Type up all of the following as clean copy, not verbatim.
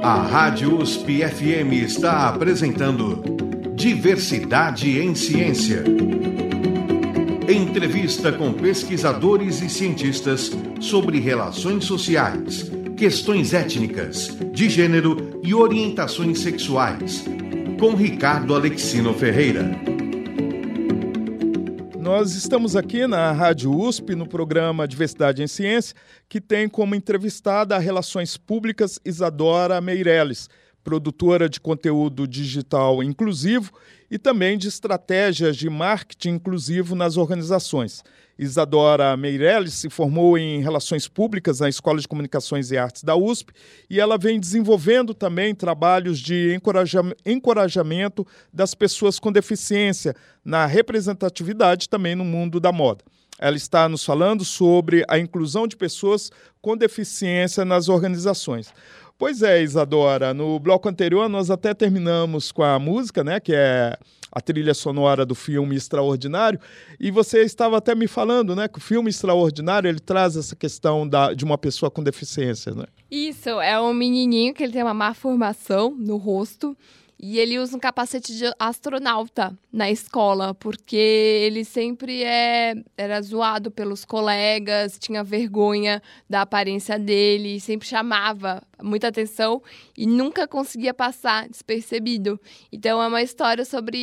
A Rádio USP FM está apresentando Diversidade em Ciência. Entrevista com pesquisadores e cientistas sobre relações sociais, questões étnicas, de gênero e orientações sexuais. Com Ricardo Alexino Ferreira. Nós estamos aqui na Rádio USP, no programa Diversidade em Ciência, que tem como entrevistada a Relações Públicas Isadora Meirelles, produtora de conteúdo digital inclusivo e também de estratégias de marketing inclusivo nas organizações. Isadora Meirelles se formou em Relações Públicas na Escola de Comunicações e Artes da USP e ela vem desenvolvendo também trabalhos de encorajamento das pessoas com deficiência na representatividade também no mundo da moda. Ela está nos falando sobre a inclusão de pessoas com deficiência nas organizações. Pois é, Isadora, no bloco anterior nós até terminamos com a música, né, que é a trilha sonora do filme Extraordinário, e você estava até me falando, né, que o filme Extraordinário, ele traz essa questão de uma pessoa com deficiência, né? Isso, é um menininho que ele tem uma má formação no rosto, e ele usa um capacete de astronauta na escola, porque ele sempre era zoado pelos colegas, tinha vergonha da aparência dele, sempre chamava muita atenção e nunca conseguia passar despercebido. Então é uma história sobre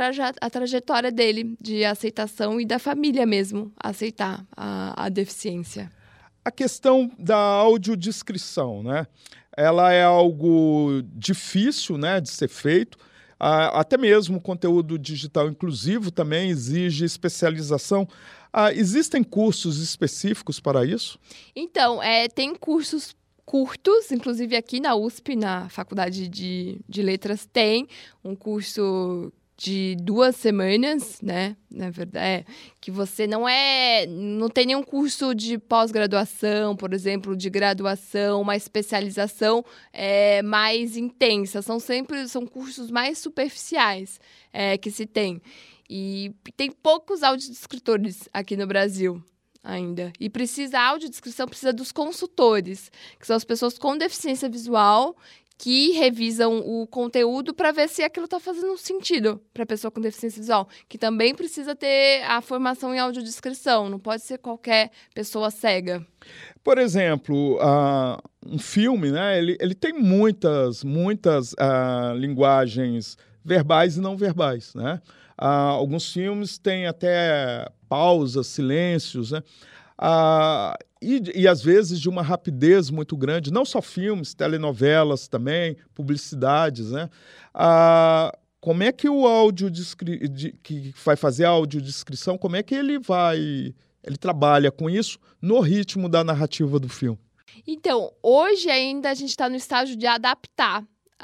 a trajetória dele, de aceitação e da família mesmo, aceitar a deficiência. A questão da audiodescrição, né? Ela é algo difícil, né, de ser feito. Até mesmo o conteúdo digital inclusivo também exige especialização. Existem cursos específicos para isso? Então, tem cursos curtos, inclusive aqui na USP, na Faculdade de Letras, tem um curso de 2 semanas, né? Na verdade, que você não tem nenhum curso de pós-graduação, por exemplo, de graduação, uma especialização mais intensa. São cursos mais superficiais que se tem. E tem poucos audiodescritores aqui no Brasil ainda. E a audiodescrição precisa dos consultores, que são as pessoas com deficiência visual que revisam o conteúdo para ver se aquilo está fazendo sentido para a pessoa com deficiência visual, que também precisa ter a formação em audiodescrição, não pode ser qualquer pessoa cega. Por exemplo, um filme, né, ele tem muitas linguagens verbais e não verbais, né? Alguns filmes têm até pausas, silêncios, né? E às vezes de uma rapidez muito grande, não só filmes, telenovelas também, publicidades, né? Como é que o que vai fazer a audiodescrição, como é que ele trabalha com isso no ritmo da narrativa do filme? Então, hoje ainda a gente está no estágio de adaptar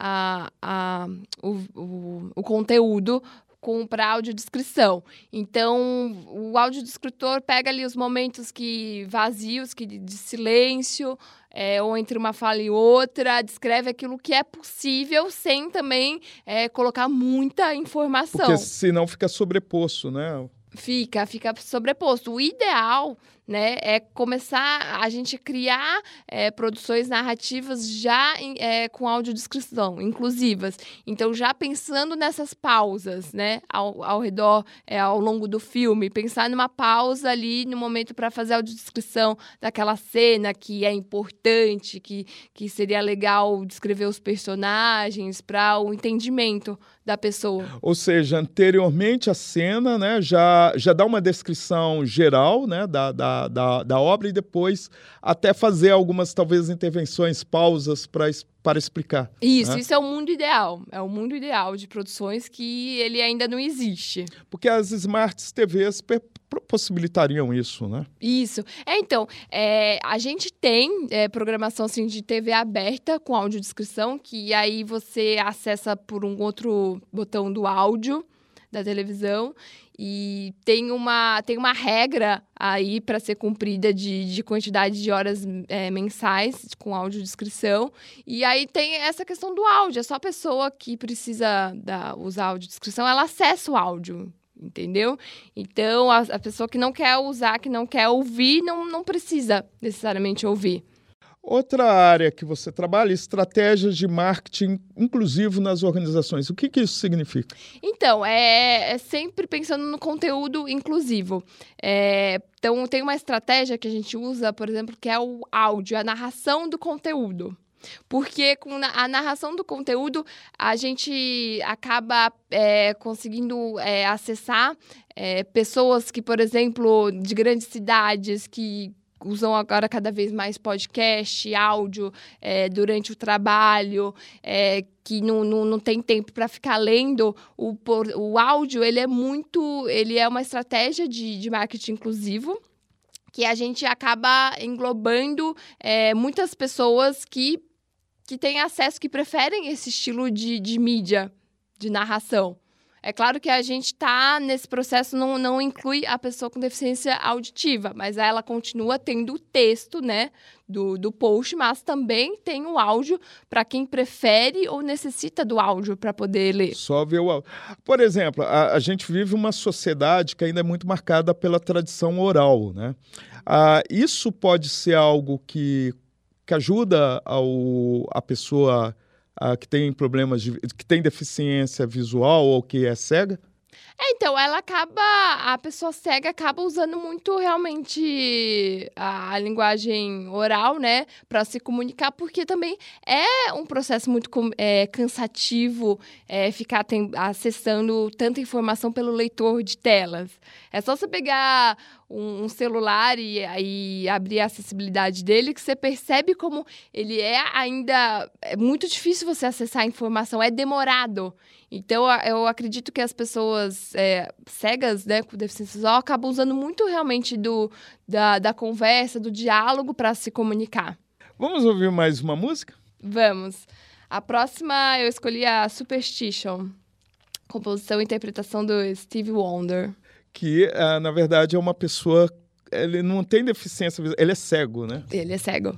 o conteúdo para audiodescrição. Então, o audiodescritor pega ali os momentos vazios, de silêncio, ou entre uma fala e outra, descreve aquilo que é possível, sem também colocar muita informação. Porque senão fica sobreposto, né? Fica sobreposto. O ideal, né, é começar a gente criar produções narrativas já com audiodescrição, inclusivas. Então, já pensando nessas pausas, né, ao redor, ao longo do filme, pensar numa pausa ali, no momento para fazer a audiodescrição daquela cena que é importante, que seria legal descrever os personagens para o entendimento da pessoa. Ou seja, anteriormente a cena, né, já dá uma descrição geral, né, da obra e depois até fazer algumas, talvez, intervenções, pausas para explicar. Isso, né? Isso é o mundo ideal. É o mundo ideal de produções que ele ainda não existe. Porque as Smart TVs possibilitariam isso, né? Isso. Então, a gente tem programação assim, de TV aberta com audiodescrição, que aí você acessa por um outro botão do áudio da televisão. E tem uma regra aí para ser cumprida de quantidade de horas mensais com audiodescrição. E aí tem essa questão do áudio. É só a pessoa que precisa usar audiodescrição, ela acessa o áudio. Entendeu? Então, a pessoa que não quer usar, que não quer ouvir, não precisa necessariamente ouvir. Outra área que você trabalha, estratégias de marketing inclusivo nas organizações. O que isso significa? Então, é sempre pensando no conteúdo inclusivo. Então, tem uma estratégia que a gente usa, por exemplo, que é o áudio, a narração do conteúdo. Porque com a narração do conteúdo, a gente acaba conseguindo acessar pessoas que, por exemplo, de grandes cidades, que usam agora cada vez mais podcast, áudio durante o trabalho, que não tem tempo para ficar lendo. O áudio, ele é uma estratégia de marketing inclusivo, que a gente acaba englobando muitas pessoas que têm acesso, que preferem esse estilo de mídia, de narração. É claro que a gente está nesse processo, não inclui a pessoa com deficiência auditiva, mas ela continua tendo o texto, né, do post, mas também tem o áudio para quem prefere ou necessita do áudio para poder ler. Só ver o áudio. Por exemplo, a gente vive uma sociedade que ainda é muito marcada pela tradição oral, né? Isso pode ser algo que ajuda a pessoa que tem problemas, que tem deficiência visual ou que é cega? Então, a pessoa cega acaba usando muito realmente a linguagem oral, né, para se comunicar, porque também é um processo muito cansativo ficar acessando tanta informação pelo leitor de telas. É só você pegar um celular e abrir a acessibilidade dele, que você percebe como ele ainda é muito difícil você acessar a informação, é demorado. Então, eu acredito que as pessoas cegas, né, com deficiência visual, acabam usando muito realmente da conversa, do diálogo para se comunicar. Vamos ouvir mais uma música? Vamos. A próxima eu escolhi a Superstition, composição e interpretação do Stevie Wonder. Que, na verdade, é uma pessoa... Ele não tem deficiência visual, ele é cego, né? Ele é cego.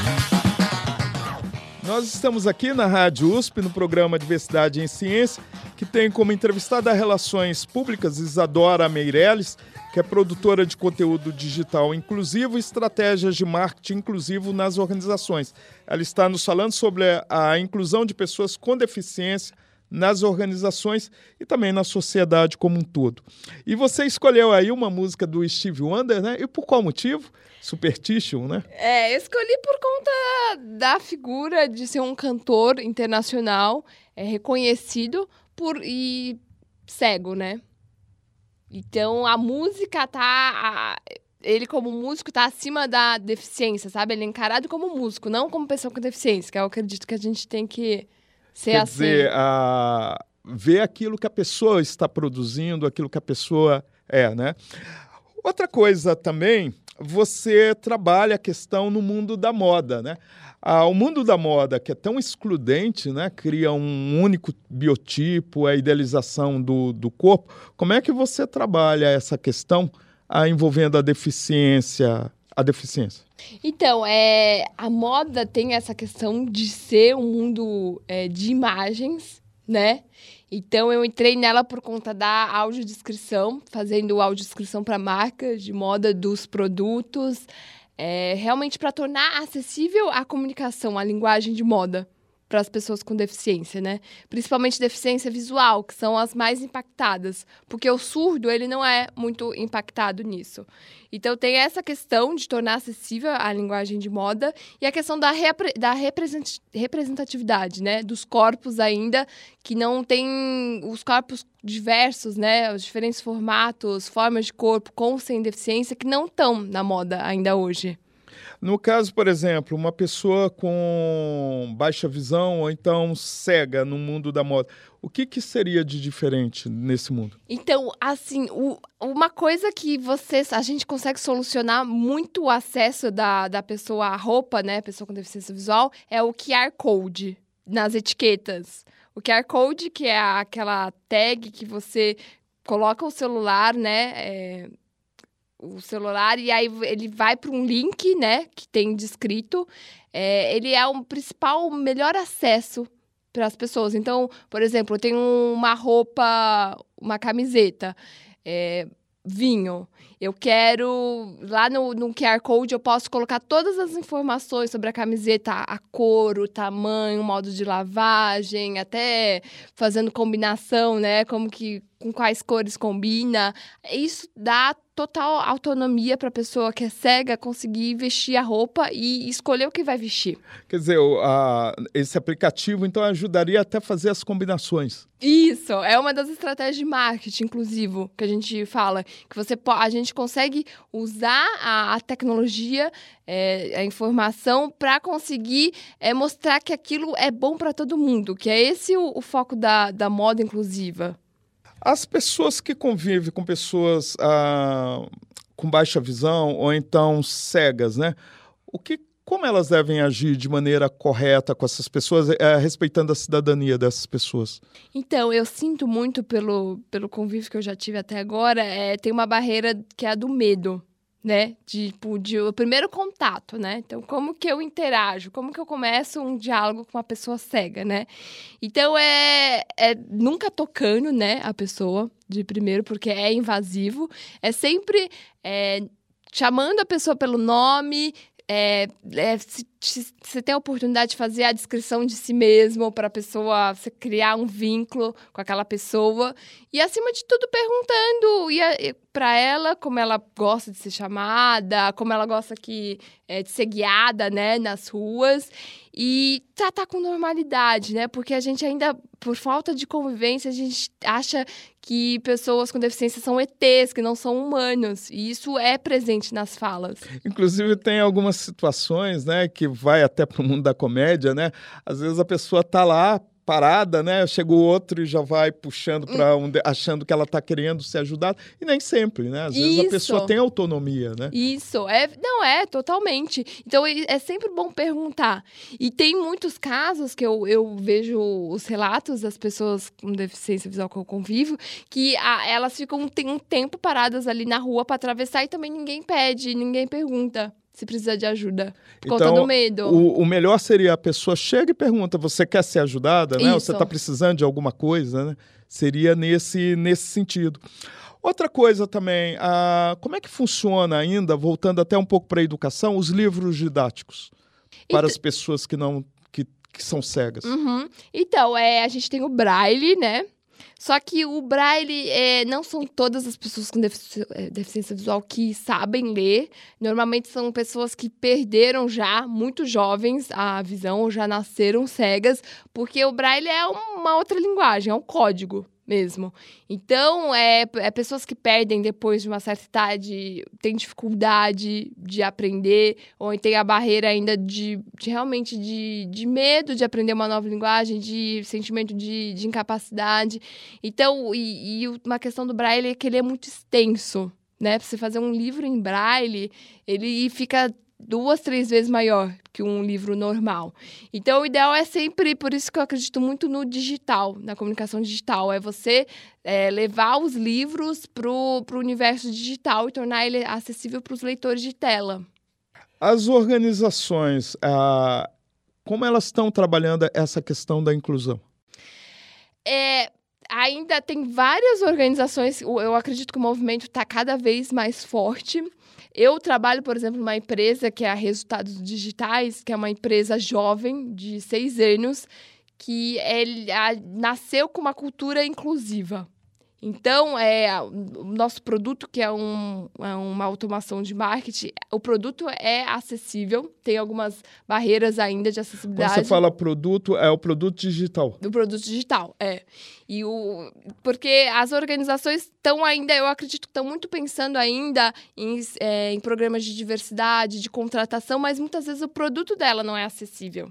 Nós estamos aqui na Rádio USP, no programa Diversidade em Ciência, que tem como entrevistada Relações Públicas Isadora Meirelles, que é produtora de conteúdo digital inclusivo e estratégias de marketing inclusivo nas organizações. Ela está nos falando sobre a inclusão de pessoas com deficiência nas organizações e também na sociedade como um todo. E você escolheu aí uma música do Stevie Wonder, né? E por qual motivo? Superstition, né? Eu escolhi por conta da figura de ser um cantor internacional, reconhecido e cego, né? Então, a música ele como músico tá acima da deficiência, sabe? Ele é encarado como músico, não como pessoa com deficiência, que eu acredito que a gente tem que ser Quer assim. dizer, ver aquilo que a pessoa está produzindo, aquilo que a pessoa é, né? Outra coisa também, você trabalha a questão no mundo da moda, né? O mundo da moda, que é tão excludente, né? Cria um único biotipo, a idealização do corpo. Como é que você trabalha essa questão envolvendo a deficiência? Então, a moda tem essa questão de ser um mundo de imagens, né? Então, eu entrei nela por conta da audiodescrição, fazendo audiodescrição para marcas de moda dos produtos, realmente para tornar acessível a comunicação, a linguagem de moda para as pessoas com deficiência, né? Principalmente deficiência visual, que são as mais impactadas, porque o surdo, ele não é muito impactado nisso. Então, tem essa questão de tornar acessível a linguagem de moda e a questão da representatividade, né? Dos corpos ainda, que não tem os corpos diversos, né? Os diferentes formatos, formas de corpo com ou sem deficiência, que não estão na moda ainda hoje. No caso, por exemplo, uma pessoa com baixa visão ou então cega no mundo da moda, o que seria de diferente nesse mundo? Então, assim, uma coisa que a gente consegue solucionar muito o acesso da pessoa à roupa, né, pessoa com deficiência visual, é o QR Code nas etiquetas. O QR Code, que é aquela tag que você coloca o celular, né, o celular, e aí ele vai para um link, né, que tem descrito. Ele é o melhor acesso para as pessoas. Então, por exemplo, eu tenho uma roupa, uma camiseta, vinho. Eu quero, lá no QR Code, eu posso colocar todas as informações sobre a camiseta, a cor, o tamanho, o modo de lavagem, até fazendo combinação, né, com quais cores combina. Isso dá total autonomia para a pessoa que é cega conseguir vestir a roupa e escolher o que vai vestir. Quer dizer, esse aplicativo, então, ajudaria até a fazer as combinações. Isso, é uma das estratégias de marketing inclusivo que a gente fala, que a gente consegue usar a tecnologia, a informação, para conseguir mostrar que aquilo é bom para todo mundo, que é esse o foco da moda inclusiva. As pessoas que convivem com pessoas com baixa visão ou então cegas, né? Como elas devem agir de maneira correta com essas pessoas, respeitando a cidadania dessas pessoas? Então, eu sinto muito pelo convívio que eu já tive até agora, tem uma barreira que é a do medo, né? De o primeiro contato, né? Então, como que eu interajo? Como que eu começo um diálogo com uma pessoa cega, né? Então, nunca tocando, né, a pessoa de primeiro, porque é invasivo. É sempre chamando a pessoa pelo nome. Você tem a oportunidade de fazer a descrição de si mesmo para a pessoa, você criar um vínculo com aquela pessoa e, acima de tudo, perguntando para ela como ela gosta de ser chamada, como ela gosta de ser guiada, né, nas ruas, e tratar com normalidade, né, porque a gente ainda, por falta de convivência, a gente acha que pessoas com deficiência são ETs, que não são humanos, e isso é presente nas falas. Inclusive, tem algumas situações, né, que vai até para o mundo da comédia, né? Às vezes a pessoa está lá parada, né? Chega o outro e já vai puxando para achando que ela está querendo ser ajudada. E nem sempre, né? Às vezes a pessoa tem autonomia, né? Isso. Totalmente. Então, é sempre bom perguntar. E tem muitos casos que eu vejo os relatos das pessoas com deficiência visual que eu convivo, que elas ficam um tempo paradas ali na rua para atravessar e também ninguém pede, ninguém pergunta se precisa de ajuda, por conta do medo. O melhor seria a pessoa chega e pergunta, você quer ser ajudada? Né? Você está precisando de alguma coisa? Né? Seria nesse sentido. Outra coisa também, como é que funciona ainda, voltando até um pouco para a educação, os livros didáticos para as pessoas que são cegas? Uhum. Então, a gente tem o Braille, né? Só que o Braille, não são todas as pessoas com deficiência visual que sabem ler. Normalmente são pessoas que perderam já, muito jovens, a visão, ou já nasceram cegas, porque o Braille é uma outra linguagem, é um código mesmo. Então, pessoas que perdem depois de uma certa idade, têm dificuldade de aprender, ou tem a barreira ainda de realmente de medo de aprender uma nova linguagem, de sentimento de incapacidade. Então, e uma questão do Braille é que ele é muito extenso, né? Para você fazer um livro em Braille, ele fica 2, 3 vezes maior que um livro normal. Então, o ideal é sempre, por isso que eu acredito muito no digital, na comunicação digital, é você levar os livros para o universo digital e tornar ele acessível para os leitores de tela. As organizações, como elas estão trabalhando essa questão da inclusão? Ainda tem várias organizações, eu acredito que o movimento está cada vez mais forte. Eu trabalho, por exemplo, numa empresa que é a Resultados Digitais, que é uma empresa jovem, de 6 anos, que nasceu com uma cultura inclusiva. Então, o nosso produto, que é uma automação de marketing, o produto é acessível, tem algumas barreiras ainda de acessibilidade. Quando você fala produto, é o produto digital. Do produto digital, porque as organizações estão ainda, eu acredito que estão muito pensando ainda em programas de diversidade, de contratação, mas muitas vezes o produto dela não é acessível.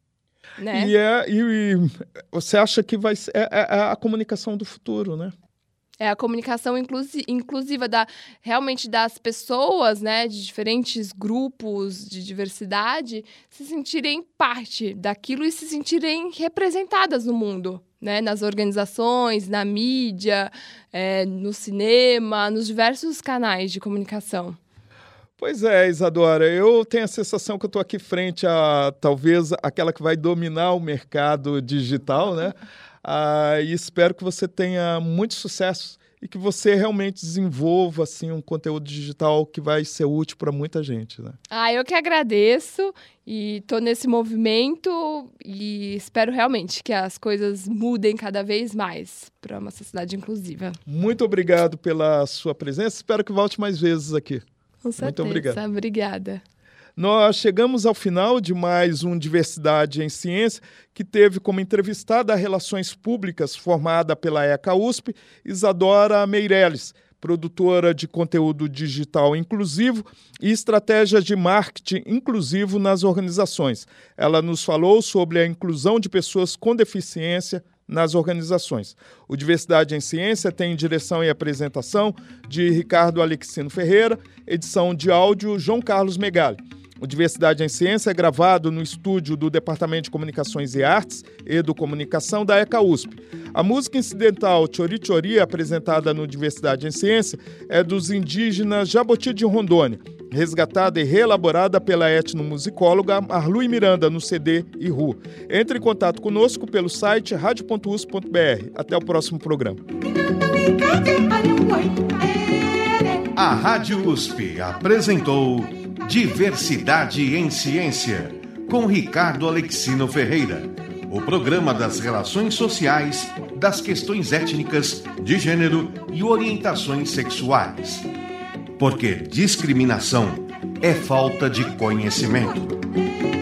Né? E você acha que vai ser a comunicação do futuro, né? É a comunicação inclusiva realmente das pessoas, né, de diferentes grupos de diversidade, se sentirem parte daquilo e se sentirem representadas no mundo, né, nas organizações, na mídia, no cinema, nos diversos canais de comunicação. Pois é, Isadora, eu tenho a sensação que eu estou aqui frente a, talvez, aquela que vai dominar o mercado digital, né? E espero que você tenha muito sucesso e que você realmente desenvolva assim, um conteúdo digital que vai ser útil para muita gente, né? Eu que agradeço e estou nesse movimento e espero realmente que as coisas mudem cada vez mais para uma sociedade inclusiva. Muito obrigado pela sua presença, espero que volte mais vezes aqui. Com certeza. Muito obrigado. Obrigada. Nós chegamos ao final de mais um Diversidade em Ciência, que teve como entrevistada a Relações Públicas, formada pela ECA USP, Isadora Meirelles, produtora de conteúdo digital inclusivo e estratégias de marketing inclusivo nas organizações. Ela nos falou sobre a inclusão de pessoas com deficiência nas organizações. O Diversidade em Ciência tem direção e apresentação de Ricardo Alexino Ferreira, edição de áudio João Carlos Megali. O Diversidade em Ciência é gravado no estúdio do Departamento de Comunicações e Artes, Educomunicação, da ECA USP. A música incidental Chori Chori, apresentada no Diversidade em Ciência, é dos indígenas Jaboti de Rondônia, resgatada e reelaborada pela etnomusicóloga Arlui Miranda no CD Iru. Entre em contato conosco pelo site radio.usp.br. Até o próximo programa. A Rádio USP apresentou Diversidade em Ciência, com Ricardo Alexino Ferreira, o programa das relações sociais, das questões étnicas, de gênero e orientações sexuais. Porque discriminação é falta de conhecimento.